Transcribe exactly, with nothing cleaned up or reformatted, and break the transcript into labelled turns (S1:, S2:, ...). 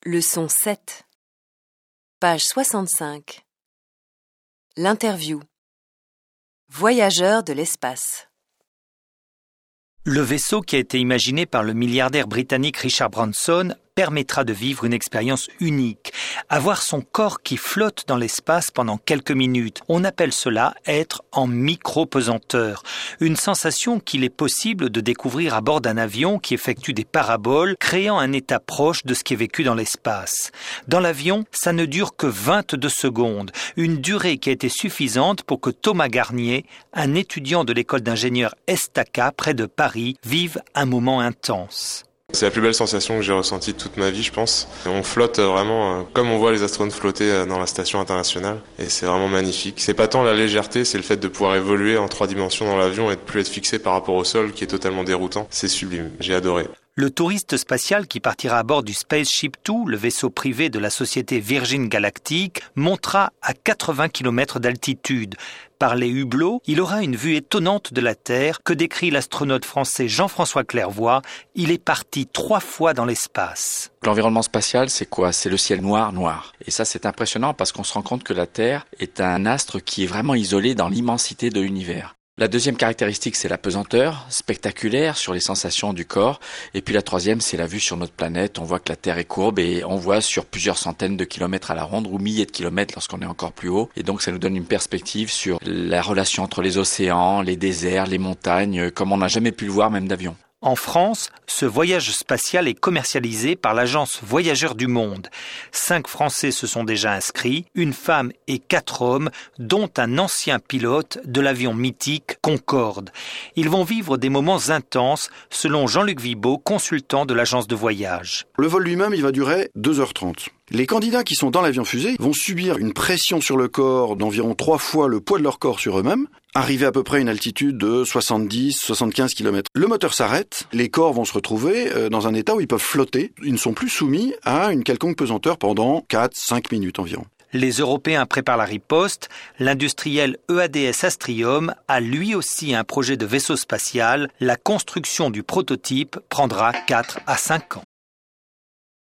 S1: Leçon sept. Page soixante-cinq. L'interview. Voyageurs de l'espace.
S2: Le vaisseau qui a été imaginé par le milliardaire britannique Richard Branson permettra de vivre une expérience unique, avoir son corps qui flotte dans l'espace pendant quelques minutes. On appelle cela être en micro-pesanteur, une sensation qu'il est possible de découvrir à bord d'un avion qui effectue des paraboles, créant un état proche de ce qui est vécu dans l'espace. Dans l'avion, ça ne dure que vingt-deux secondes, une durée qui a été suffisante pour que Thomas Garnier, un étudiant de l'école d'ingénieurs Estaca près de Paris, vive un moment intense.
S3: C'est la plus belle sensation que j'ai ressentie de toute ma vie, je pense. On flotte vraiment comme on voit les astronautes flotter dans la station internationale. Et c'est vraiment magnifique. C'est pas tant la légèreté, c'est le fait de pouvoir évoluer en trois dimensions dans l'avion et de plus être fixé par rapport au sol qui est totalement déroutant. C'est sublime, j'ai adoré.
S2: Le touriste spatial qui partira à bord du Spaceship deux, le vaisseau privé de la société Virgin Galactic, montera à quatre-vingts kilomètres d'altitude. Par les hublots, il aura une vue étonnante de la Terre que décrit l'astronaute français Jean-François Clairvoy. Il est parti trois fois dans l'espace.
S4: L'environnement spatial, c'est quoi? C'est le ciel noir, noir. Et ça, c'est impressionnant parce qu'on se rend compte que la Terre est un astre qui est vraiment isolé dans l'immensité de l'univers. La deuxième caractéristique, c'est la pesanteur, spectaculaire sur les sensations du corps. Et puis la troisième, c'est la vue sur notre planète. On voit que la Terre est courbe et on voit sur plusieurs centaines de kilomètres à la ronde ou milliers de kilomètres lorsqu'on est encore plus haut. Et donc ça nous donne une perspective sur la relation entre les océans, les déserts, les montagnes, comme on n'a jamais pu le voir même d'avion.
S2: En France, ce voyage spatial est commercialisé par l'agence Voyageurs du Monde. Cinq Français se sont déjà inscrits, une femme et quatre hommes, dont un ancien pilote de l'avion mythique Concorde. Ils vont vivre des moments intenses, selon Jean-Luc Vibaud, consultant de l'agence de voyage.
S5: Le vol lui-même, il va durer deux heures trente. Les candidats qui sont dans l'avion fusée vont subir une pression sur le corps d'environ trois fois le poids de leur corps sur eux-mêmes, arriver à peu près à une altitude de soixante-dix à soixante-quinze kilomètres. Le moteur s'arrête, les corps vont se retrouver dans un état où ils peuvent flotter. Ils ne sont plus soumis à une quelconque pesanteur pendant quatre à cinq minutes environ.
S2: Les Européens préparent la riposte. L'industriel E A D S Astrium a lui aussi un projet de vaisseau spatial. La construction du prototype prendra quatre à cinq ans.